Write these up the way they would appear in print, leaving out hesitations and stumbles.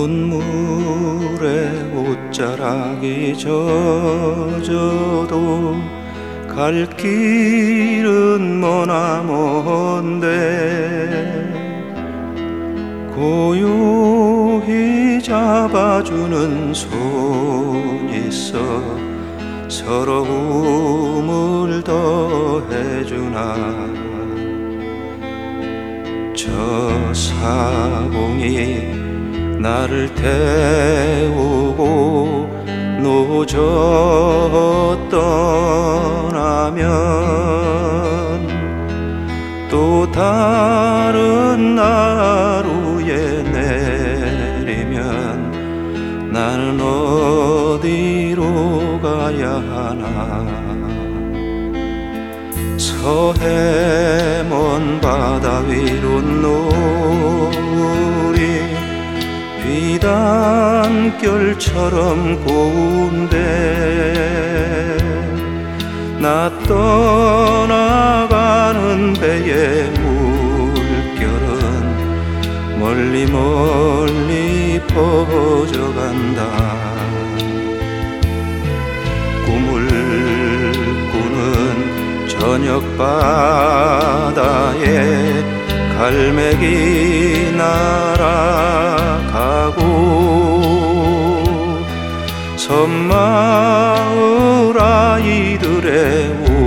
눈물에 옷자락이 젖어도 갈 길은 머나먼데 고요히 잡아주는 손이 있어 서러움을 더해주나. 저 사공이 나를 태우고 노저 떠나면 또 다른 하루에 내리면 나는 어디로 가야 하나. 서해 먼 바다 위로 노을이 비단결처럼 고운데 나 떠나가는 배의 물결은 멀리 멀리 퍼져간다. 꿈을 꾸는 저녁 바다에 갈매기 날아가고 섬마을 아이들의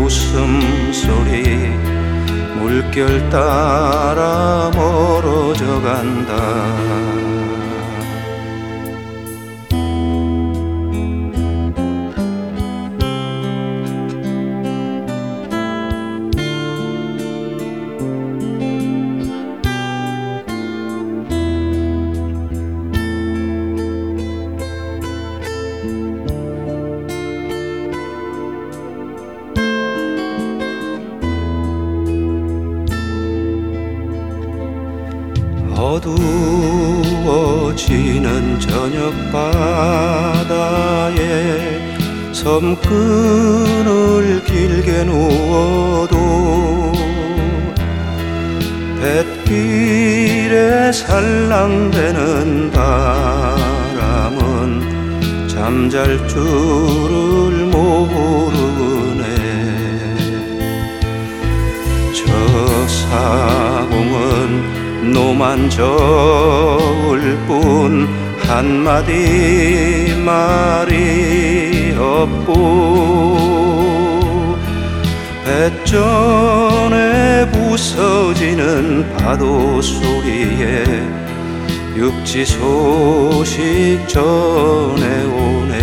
웃음소리 물결 따라 멀어져 간다. 어두워지는 저녁 바다에 섬끈을 길게 누워도 뱃길에 살랑대는 바람은 잠잘 줄을 모르네. 저 사공은 노만 저을 뿐 한마디 말이 없고 뱃전에 부서지는 파도 소리에 육지 소식 전해오네.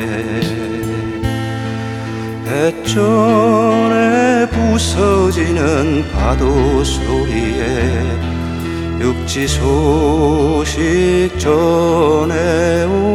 뱃전에 부서지는 파도 소리에 육지 소식 전해오네.